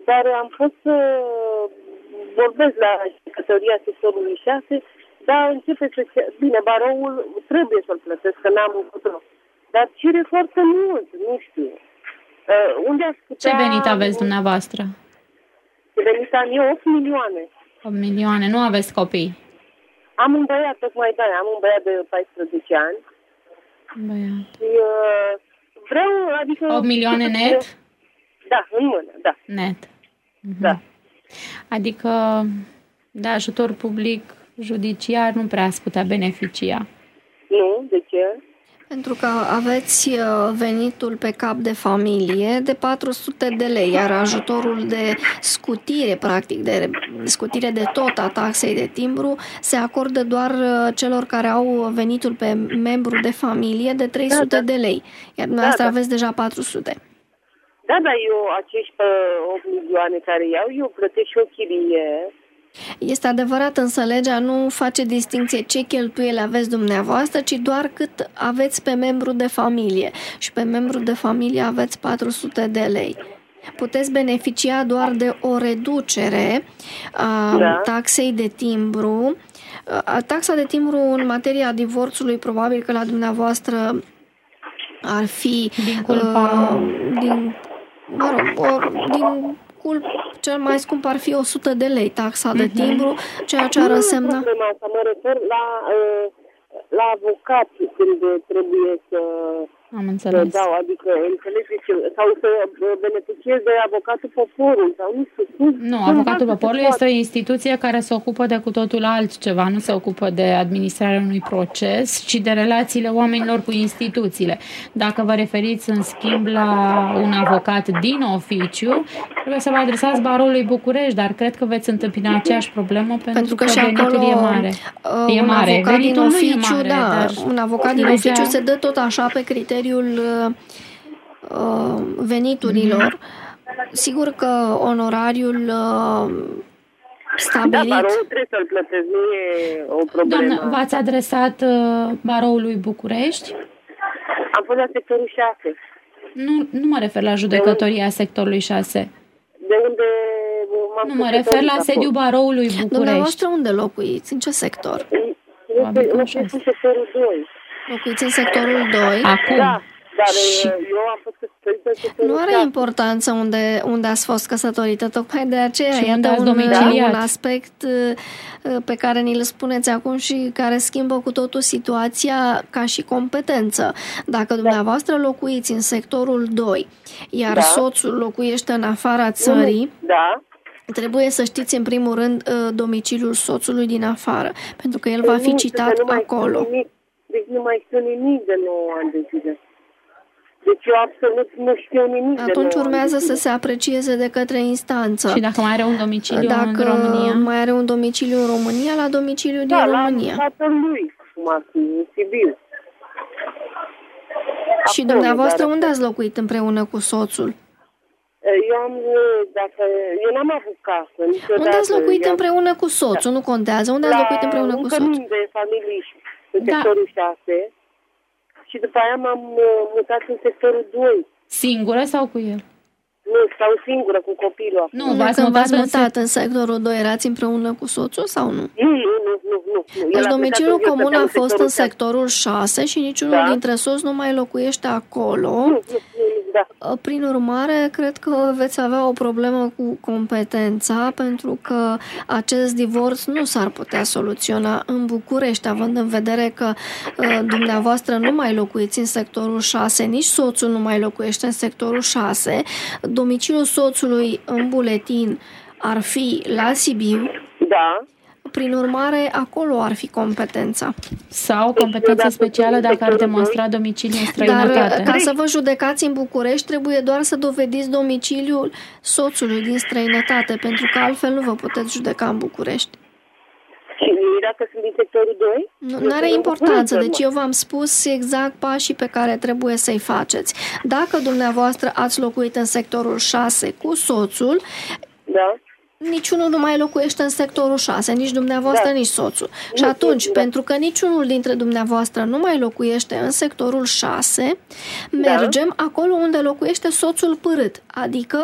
dar am fost să vorbesc la judecătoria sectorului șase, dar începe să... Bine, baroul trebuie să-l plătesc, că n-am încotro. Dar cere foarte mult, nu știu. Uh, unde aș putea... Ce venit aveți dumneavoastră? Ce venit am eu? opt milioane. opt milioane. Nu aveți copii? Am un băiat, tocmai da, am un băiat de paisprezece ani. Băiat. Și uh, vreau, adică... opt milioane net? Da, în mână, da. Net. Mhm. Da. Adică de ajutor public judiciar nu prea ați putea beneficia. Nu, de ce? Pentru că aveți venitul pe cap de familie de patru sute de lei, iar ajutorul de scutire, practic, de scutire de tot a taxei de timbru, se acordă doar celor care au venitul pe membru de familie de trei sute da, da. de lei, iar dumneavoastră da, da. aveți deja patru sute. Da, dar eu acești opt milioane care iau, eu plătesc și o chirie. Este adevărat, însă legea nu face distinție ce cheltuieli aveți dumneavoastră, ci doar cât aveți pe membru de familie. Și pe membru de familie aveți patru sute de lei. Puteți beneficia doar de o reducere a da. taxei de timbru. Taxa de timbru în materia divorțului, probabil că la dumneavoastră ar fi din culpa... Uh, din, mă rog, or, din culp, cel mai scump ar fi o sută de lei taxa de timbru, ceea ce ar însemna... Nu problema asta, mă refer la, la avocat când trebuie să... Am înțeles. Dau, adică, înțelegeți, sau să beneficiez de avocatul poporului, sau nu știu. Nu, avocatul poporului este o instituție care se ocupă de cu totul altceva, nu se ocupă de administrarea unui proces, ci de relațiile oamenilor cu instituțiile. Dacă vă referiți, în schimb, la un avocat din oficiu, trebuie să vă adresați baroului București, dar cred că veți întâmpina aceeași problemă pentru, pentru că, că venitul e mare. Uh, e mare. Avocat Venitul din oficiu, nu e mare, da, dar un avocat din legea... oficiu se dă tot așa pe criteriul uh, veniturilor. Mm-hmm. Sigur că onorariul uh, stabilit... Da, baroul trebuie să-l plătesc, nu e o problemă. Doamnă, v-ați adresat uh, baroului București? Am fost la sectorul șase. Nu, nu mă refer la judecătoria sectorului șase. De unde m-am Nu, mă refer la sediul baroului București. Dumneavoastră unde locuiți? În ce sector? Locuiți în sectorul doi. Locuiți în sectorul doi? Acum. Da, dar și... eu am fost căsătorită în sectorul Nu are șase. importanță unde, unde ați fost căsătorită, tocmai de aceea. Și iată un, un aspect pe care ni-l spuneți acum și care schimbă cu totul situația ca și competență. Dacă dumneavoastră locuiți în sectorul doi, iar da. soțul locuiește în afara țării, da. trebuie să știți în primul rând domiciliul soțului din afară, pentru că el va fi citat acolo. Deci nu mai știu nimic de nouă ani de zile. Deci eu absolut nu știu nimic. Atunci urmează să se aprecieze de către instanță. Și dacă mai are un domiciliu dacă în România? mai are un domiciliu în România, la domiciliu da, din România. Da, la tatăl lui, cum ar fi, în Sibiu. Și Acolo, dumneavoastră dar... unde ați locuit împreună cu soțul? Eu am, dacă, eu n-am avut casă niciodată. Unde ați locuit eu... împreună cu soțul? Da. Nu contează. Unde la ați locuit împreună cu soțul? La de familie în da. sectorul șase. Și după aia m-am mutat în sectorul doi. Singură sau cu el? Nu, stau singură cu copilul. Nu, nu v-ați când v-ați mutat în sectorul doi, erați împreună cu soțul sau nu? Nu, nu, nu, nu. nu. Deci domiciliul comun a fost în sectorul șase și niciunul da. dintre soți nu mai locuiește acolo. Nu, nu, nu, da. Prin urmare, cred că veți avea o problemă cu competența, pentru că acest divorț nu s-ar putea soluționa în București, având în vedere că uh, dumneavoastră nu mai locuiți în sectorul șase, nici soțul nu mai locuiește în sectorul șase. Domiciliul soțului în buletin ar fi la Sibiu. Da. Prin urmare, acolo ar fi competența. Sau competență specială dacă ar demonstra domiciliul în străinătate. Dar ca să vă judecați în București, trebuie doar să dovediți domiciliul soțului din străinătate, pentru că altfel nu vă puteți judeca în București. Și dacă sunt din sectorul doi? Nu are importanță, deci eu v-am spus exact pașii pe care trebuie să-i faceți. Dacă dumneavoastră ați locuit în sectorul șase cu soțul, da. niciunul nu mai locuiește în sectorul șase, nici dumneavoastră, da. nici soțul. Nu, și atunci, da. pentru că niciunul dintre dumneavoastră nu mai locuiește în sectorul șase, mergem da. acolo unde locuiește soțul părât, adică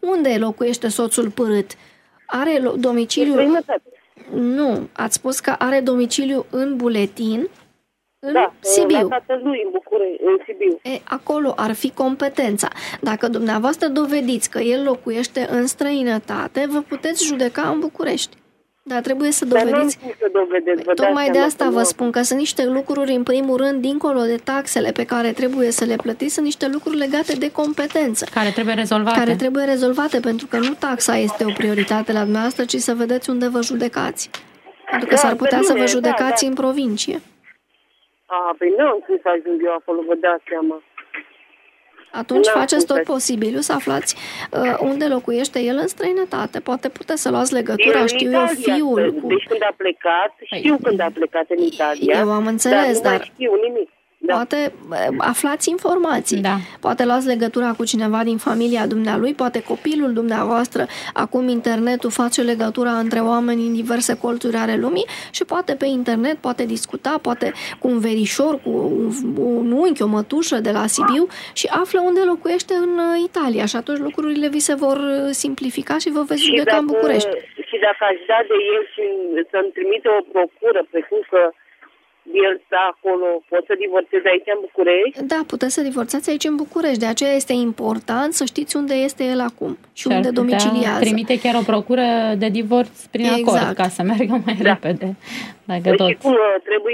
Unde locuiește soțul părât? Are domiciliu... Nu, ați spus că are domiciliu în Buletin, în da, Sibiu. La tatălui, în București, în Sibiu. E, acolo ar fi competența. Dacă dumneavoastră dovediți că el locuiește în străinătate, vă puteți judeca în București. Dar trebuie să dovediți... Dar să dovedeți, vă Tocmai de asta vă nu... spun că sunt niște lucruri, în primul rând, dincolo de taxele pe care trebuie să le plătiți, sunt niște lucruri legate de competență. Care trebuie rezolvate. Care trebuie rezolvate, pentru că nu taxa este o prioritate la dumneavoastră, ci să vedeți unde vă judecați. Pentru că da, s-ar putea să vă judecați da, da. în provincie. A, păi nu am cum să ajung eu acolo, vă dați seama. Atunci N-am faceți tot posibilul să aflați uh, unde locuiește el în străinătate. Poate puteți să luați legătura, știu eu, fiul. Cu... Deci când a plecat, știu când a plecat în Italia. Eu am înțeles, dar... dar... Nu știu nimic. Da. Poate aflați informații, da. Poate luați legătura cu cineva din familia dumnealui, poate copilul dumneavoastră, acum internetul face legătura între oameni în diverse colțuri ale lumii și poate pe internet poate discuta, poate cu un verișor, cu un unchi, o mătușă de la Sibiu și află unde locuiește în Italia și atunci lucrurile vi se vor simplifica și vă veți judeca în București. Și dacă aș da de el și să-mi trimite o procură, precum că el stă acolo, pot să divorțez aici în București? Da, puteți să divorțați aici în București. De aceea este important să știți unde este el acum și unde domiciliază. Trimite chiar o procură de divorț prin exact. acord, ca să meargă mai da. repede. Dacă deci tot... cum trebuie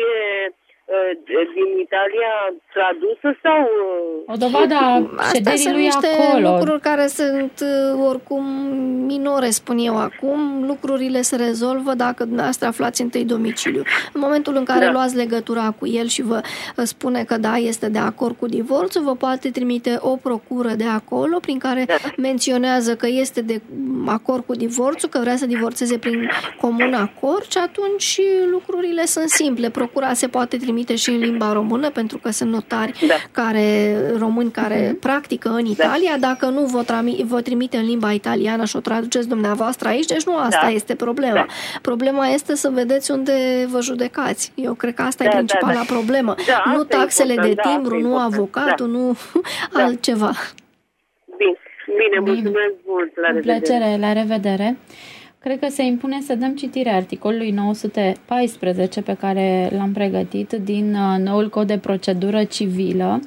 din Italia tradusă sau... O dovadă a șederii lui niște acolo. Lucruri care sunt oricum minore, spun eu acum. Lucrurile se rezolvă dacă dumneavoastră aflați întâi domiciliu. În momentul în care da. luați legătura cu el și vă spune că da, este de acord cu divorțul, vă poate trimite o procură de acolo prin care da. menționează că este de acord cu divorțul, că vrea să divorțeze prin comun acord și atunci lucrurile sunt simple. Procura se poate trimite și în limba română, pentru că sunt notari da. care, români care mm-hmm. practică în Italia. Da. Dacă nu, vă, trami, vă trimite în limba italiană și o traduceți dumneavoastră aici, deci nu asta da. este problema. Da. Problema este să vedeți unde vă judecați. Eu cred că asta da, e principala da, da. problemă. Da, nu taxele de timbru, da, nu avocatul, da. nu da. altceva. Bine, bine, mulțumesc mult. La revedere. Plăcere, la revedere. Cred că se impune să dăm citire articolului nouă sute paisprezece pe care l-am pregătit din noul cod de procedură civilă.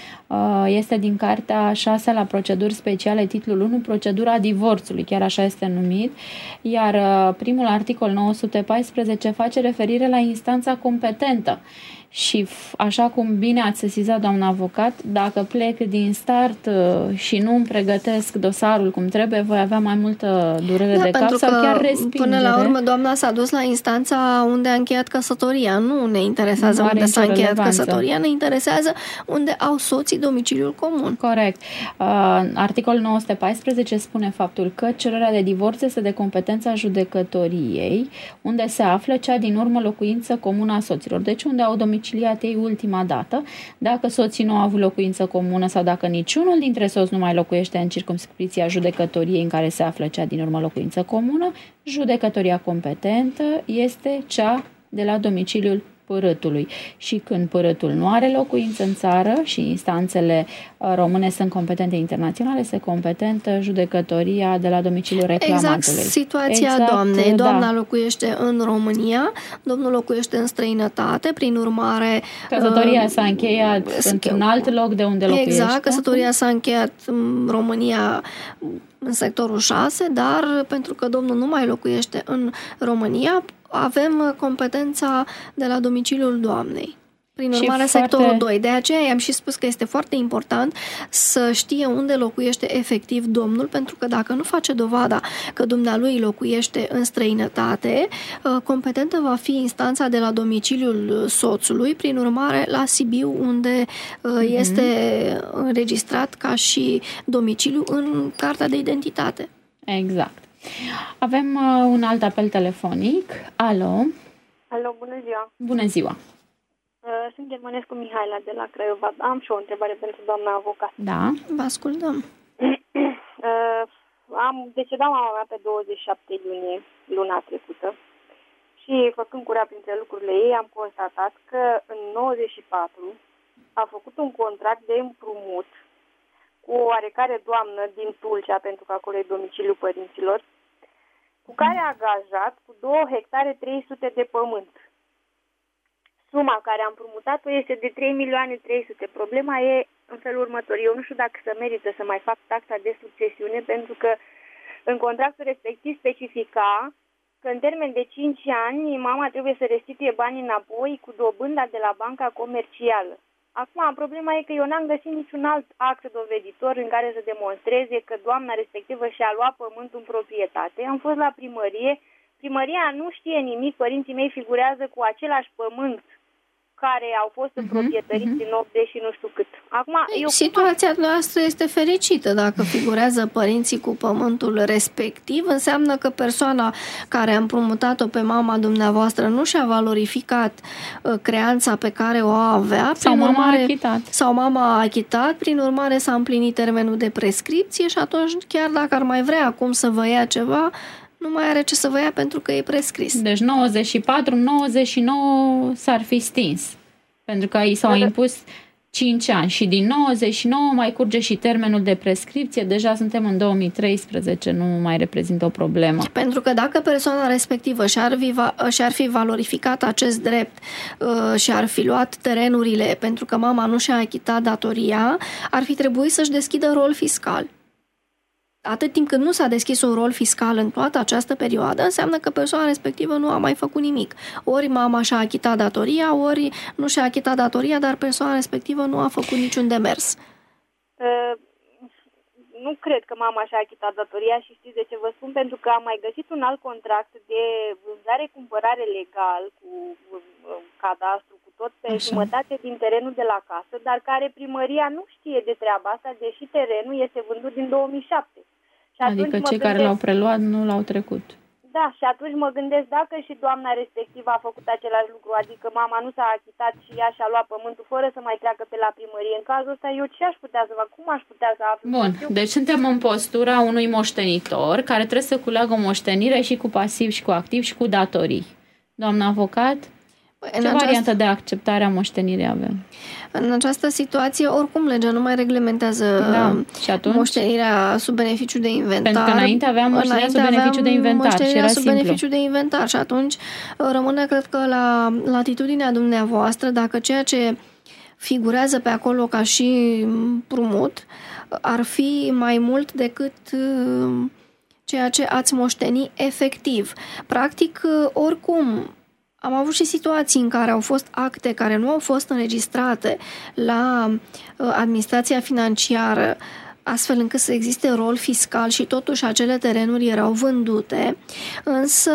Este din cartea a șasea la proceduri speciale, titlul unu, procedura divorțului, chiar așa este numit, iar primul articol nouă sute paisprezece face referire la instanța competentă. Și așa cum bine ați sesizat, doamna avocat, dacă plec din start și nu îmi pregătesc dosarul cum trebuie, voi avea mai multă durere da, de cap sau chiar respingere. Până la urmă, doamna s-a dus la instanța unde a încheiat căsătoria. Nu ne interesează nu unde s-a încheiat relevanță. Căsătoria, ne interesează unde au soții domiciliul comun. Corect. Uh, articolul nouă sute paisprezece spune faptul că cererea de divorț este de competența judecătoriei, unde se află cea din urmă locuință comună a soților. Deci unde au domiciliat ei ultima dată, dacă soții nu au avut locuință comună sau dacă niciunul dintre soți nu mai locuiește în circumscripția judecătoriei în care se află cea din urmă locuință comună, judecătoria competentă este cea de la domiciliul părâtului. Și când părâtul nu are locuință în țară și instanțele române sunt competente internaționale, se competentă judecătoria de la domiciliul reclamantului. Exact situația exact, doamnei. Doamna da. locuiește în România, domnul locuiește în străinătate, prin urmare... Căsătoria uh, s-a încheiat într-un alt loc de unde locuiește. Exact, căsătoria s-a încheiat în România în sectorul șase, dar pentru că domnul nu mai locuiește în România, avem competența de la domiciliul doamnei. Prin urmare, foarte... sectorul doi. De aceea i-am și spus că este foarte important să știe unde locuiește efectiv domnul, pentru că dacă nu face dovada că dumnealui locuiește în străinătate, competentă va fi instanța de la domiciliul soțului, prin urmare la Sibiu, unde mm-hmm. este înregistrat ca și domiciliu în cartea de identitate. Exact. Avem uh, un alt apel telefonic. Alo? Alo, bună ziua! Bună ziua! Uh, sunt Germănescu Mihaela de la Craiova. Am și o întrebare pentru doamna avocat. Da? Vă ascultăm. uh, am decedat mama mea pe douăzeci și șapte iunie, luna trecută, și făcând curea printre lucrurile ei, am constatat că în nouăzeci și patru a făcut un contract de împrumut cu o oarecare doamnă din Tulcea, pentru că acolo e domiciliul părinților, cu care a angajat cu două hectare trei sute de pământ. Suma care am împrumutat-o este de trei milioane trei sute. Problema e în felul următor. Eu nu știu dacă se merită să mai fac taxa de succesiune, pentru că în contractul respectiv specifica că în termen de cinci ani mama trebuie să restituie banii înapoi cu dobânda de la banca comercială. Acum, problema e că eu n-am găsit niciun alt act doveditor în care să demonstreze că doamna respectivă și-a luat pământul în proprietate. Am fost la primărie, primăria nu știe nimic, părinții mei figurează cu același pământ care au fost împroprietăriți uh-huh, uh-huh. în optzeci și nu știu cât. Acum, eu situația cum... noastră este fericită. Dacă figurează părinții cu pământul respectiv, înseamnă că persoana care a împrumutat-o pe mama dumneavoastră nu și-a valorificat uh, creanța pe care o avea. Sau prin mama urmare, a achitat. Sau mama a achitat, prin urmare s-a împlinit termenul de prescripție și atunci, chiar dacă ar mai vrea acum să vă ia ceva, nu mai are ce să vă ia pentru că e prescris. Deci nouăzeci și patru nouăzeci și nouă s-ar fi stins. Pentru că ei s-au impus cinci ani și din nouăzeci și nouă mai curge și termenul de prescripție. Deja suntem în două mii treisprezece, nu mai reprezintă o problemă. Pentru că dacă persoana respectivă și-ar fi, și-ar fi valorificat acest drept uh, și ar fi luat terenurile pentru că mama nu și-a achitat datoria, ar fi trebuit să-și deschidă rol fiscal. Atât timp cât nu s-a deschis un rol fiscal în toată această perioadă, înseamnă că persoana respectivă nu a mai făcut nimic. Ori mama și-a achitat datoria, ori nu și-a achitat datoria, dar persoana respectivă nu a făcut niciun demers. Uh, nu cred că mama și-a achitat datoria și știți de ce vă spun? Pentru că am mai găsit un alt contract de vânzare-cumpărare legal cu uh, cadastru, cu tot pe Așa. jumătate din terenul de la casă, dar care primăria nu știe de treaba asta, deși terenul este vândut din două mii șapte. Și adică cei gândesc, care l-au preluat nu l-au trecut. Da, și atunci mă gândesc dacă și doamna respectivă a făcut același lucru, adică mama nu s-a achitat și ea și-a luat pământul fără să mai treacă pe la primărie. În cazul ăsta eu ce aș putea să fac? Cum aș putea să aflu? Bun, deci suntem în postura unui moștenitor care trebuie să culeagă o moștenire și cu pasiv și cu activ și cu datorii. Doamna avocat? Ce această... variantă de acceptare a moștenirii avem? În această situație, oricum, legea nu mai reglementează da. Și atunci? moștenirea sub beneficiu de inventar. Pentru că înainte aveam moștenirea sub beneficiu de inventar și era sub simplu. beneficiu de inventar și atunci rămâne, cred că, la latitudinea dumneavoastră, dacă ceea ce figurează pe acolo ca și împrumut ar fi mai mult decât ceea ce ați moșteni efectiv. Practic, oricum, am avut și situații în care au fost acte care nu au fost înregistrate la administrația financiară, astfel încât să existe rol fiscal și totuși acele terenuri erau vândute, însă,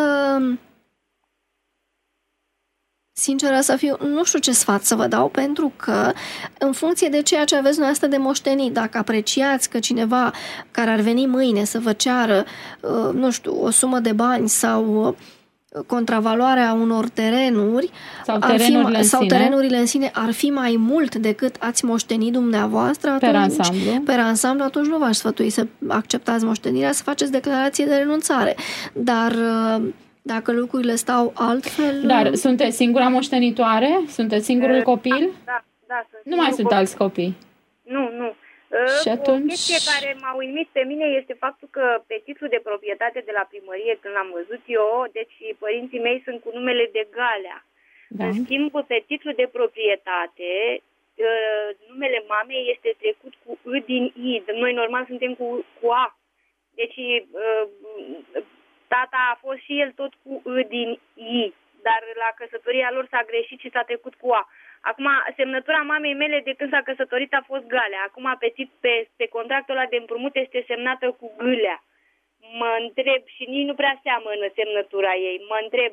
sinceră să fiu, nu știu ce sfat să vă dau, pentru că în funcție de ceea ce aveți dumneavoastră de moștenit, dacă apreciați că cineva care ar veni mâine să vă ceară, nu știu, o sumă de bani sau contravaloarea unor terenuri sau terenurile, ar fi, sau în sine, terenurile în sine ar fi mai mult decât ați moștenit dumneavoastră, atunci, per ansamblu. per ansamblu, atunci nu v-aș sfătui să acceptați moștenirea, să faceți declarație de renunțare. Dar dacă lucrurile stau altfel... Dar sunteți singura moștenitoare? Sunteți singurul copil? Da, da, da sunt nu mai sunt copil. alți copii? Nu, nu. Și atunci... O chestie care m-a uimit pe mine este faptul că pe titlul de proprietate de la primărie, când l-am văzut eu, deci părinții mei sunt cu numele de Galea. Da. În schimb, pe titlul de proprietate, numele mamei este trecut cu I din I. Noi normal suntem cu, cu A. Deci tata a fost și el tot cu I din I, dar la căsătoria lor s-a greșit și s-a trecut cu A. Acum, semnătura mamei mele de când s-a căsătorit a fost Galea. Acum, pe, pe, pe contractul ăla de împrumut este semnată cu Gâlea. Mă întreb, și nici nu prea seamănă semnătura ei, mă întreb.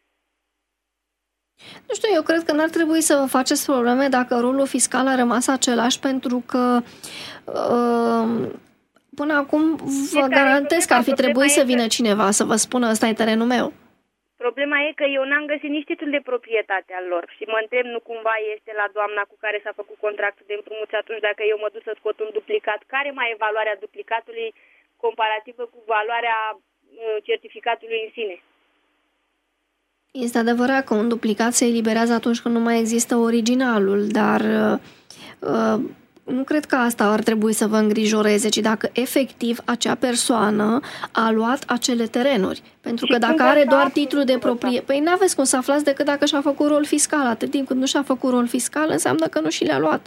Nu știu, eu cred că n-ar trebui să vă faceți probleme dacă rolul fiscal a rămas același, pentru că uh, până acum vă garantez că ar fi trebuit să vină cineva să vă spună ăsta e terenul meu. Problema e că eu n-am găsit nici titlul de proprietate al lor și mă întreb, nu cumva este la doamna cu care s-a făcut contractul de împrumut și atunci dacă eu mă duc să scot un duplicat, care mai e valoarea duplicatului comparativă cu valoarea uh, certificatului în sine? Este adevărat că un duplicat se eliberează atunci când nu mai există originalul, dar uh, nu cred că asta ar trebui să vă îngrijoreze, ci dacă efectiv acea persoană a luat acele terenuri. Pentru că dacă are doar titlul de proprietate, păi n-aveți cum să aflați decât dacă și-a făcut rol fiscal. Atât timp cât nu și-a făcut rol fiscal, înseamnă că nu și le-a luat.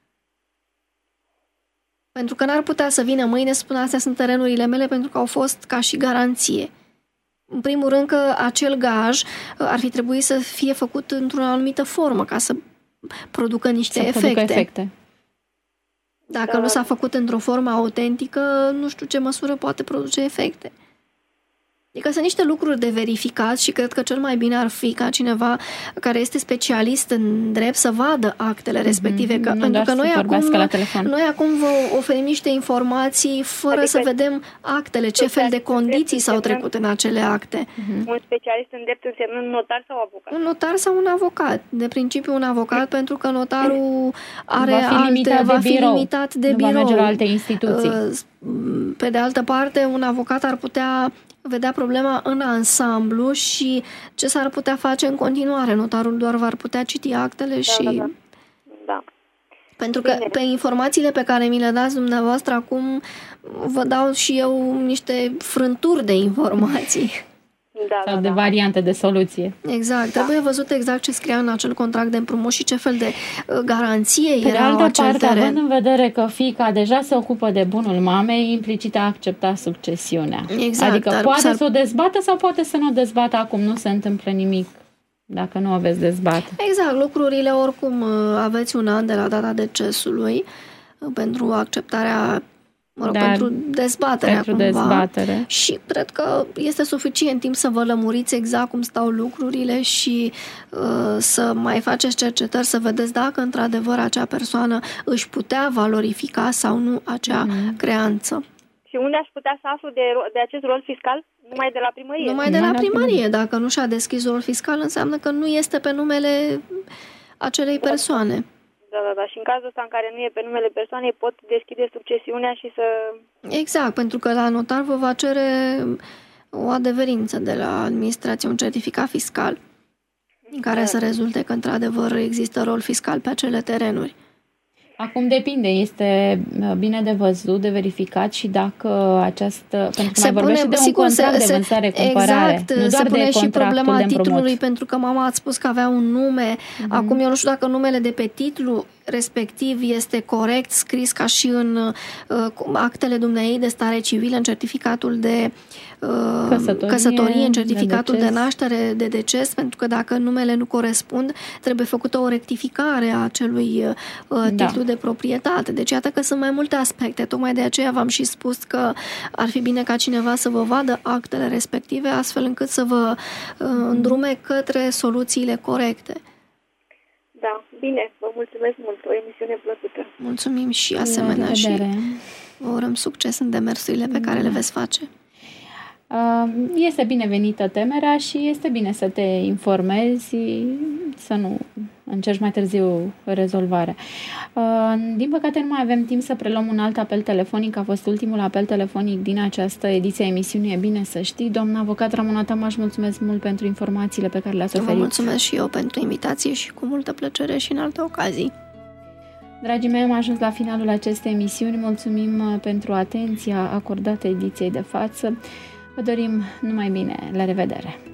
Pentru că n-ar putea să vină mâine să spună astea sunt terenurile mele pentru că au fost ca și garanție. În primul rând că acel gaj ar fi trebuit să fie făcut într-o anumită formă ca să producă niște să efecte. producă efecte. Dacă da. nu s-a făcut într-o formă autentică, nu știu ce măsură poate produce efecte. Adică sunt niște lucruri de verificat și cred că cel mai bine ar fi ca cineva care este specialist în drept să vadă actele respective. Mm-hmm. Că, pentru că noi acum, noi acum vă oferim niște informații fără adică să vedem actele, ce fel de condiții s-au trecut în acele acte. Mm-hmm. Un specialist în drept însemnând un notar sau avocat? Un notar sau un avocat. De principiu un avocat mm-hmm. pentru că notarul are va fi alte, limitat va de fi birou. limitat de nu birou. Va merge la alte instituții. Pe de altă parte, un avocat ar putea vedea problema în ansamblu și ce s-ar putea face în continuare. Notarul doar va putea citi actele da, și... Da, da. da. Pentru că Bine. pe informațiile pe care mi le dați dumneavoastră acum, vă dau și eu niște frânturi de informații. Da, sau da, de da. variante de soluție. Exact. Da. Trebuie văzut exact ce scria în acel contract de împrumut și ce fel de uh, garanție Pe era de acel parte, teren. având în vedere că fiica deja se ocupă de bunul mamei, implicit a acceptat succesiunea. Exact, adică dar poate s-ar... să o dezbată sau poate să nu o dezbată acum. Nu se întâmplă nimic dacă nu aveți dezbate. Exact. Lucrurile oricum aveți un an de la data decesului pentru acceptarea Mă rog, Dar pentru dezbaterea pentru cumva. dezbatere. Și cred că este suficient timp să vă lămuriți exact cum stau lucrurile și uh, să mai faceți cercetări, să vedeți dacă într-adevăr acea persoană își putea valorifica sau nu acea mm-hmm. creanță. Și unde aș putea să aflu de, de acest rol fiscal? Numai de la primărie? Numai de la primărie. Dacă nu și-a deschis rol fiscal, înseamnă că nu este pe numele acelei persoane. Da, da, da. Și în cazul ăsta în care nu e pe numele persoanei, pot deschide succesiunea și să... Exact, pentru că la notar vă va cere o adeverință de la administrație, un certificat fiscal, în care da. să rezulte că într-adevăr există rol fiscal pe acele terenuri. Acum depinde, este bine de văzut, de verificat și dacă această... Pentru că se mai vorbește pune, de un sigur, contract se, de vânzare-cumpărare, exact, nu doar se pune de și problema de titlului, pentru că mama a spus că avea un nume. Mm-hmm. Acum eu nu știu dacă numele de pe titlu respectiv este corect scris ca și în uh, actele dumneei de stare civilă, în certificatul de uh, căsătorie, căsătorie, în certificatul de, de naștere, de deces, pentru că dacă numele nu corespund, trebuie făcută o rectificare a acelui uh, titlu da. de proprietate. Deci iată că sunt mai multe aspecte. Tocmai de aceea v-am și spus că ar fi bine ca cineva să vă vadă actele respective, astfel încât să vă uh, îndrume către soluțiile corecte. Da, bine, vă mulțumesc mult, o emisiune plăcută. Mulțumim și asemenea și vă urăm succes în demersurile pe care le veți face. Este binevenită temerea și este bine să te informezi, să nu încerci mai târziu rezolvarea. Din păcate nu mai avem timp să preluăm un alt apel telefonic, a fost ultimul apel telefonic din această ediție a emisiunii, e bine să știi. Doamna avocat Ramona Tamaș, mulțumesc mult pentru informațiile pe care le-ați oferit. Vă mulțumesc și eu pentru invitație și cu multă plăcere și în alte ocazii. Dragii mei, am ajuns la finalul acestei emisiuni. Mulțumim pentru atenția acordată ediției de față. Vă dorim numai bine. La revedere!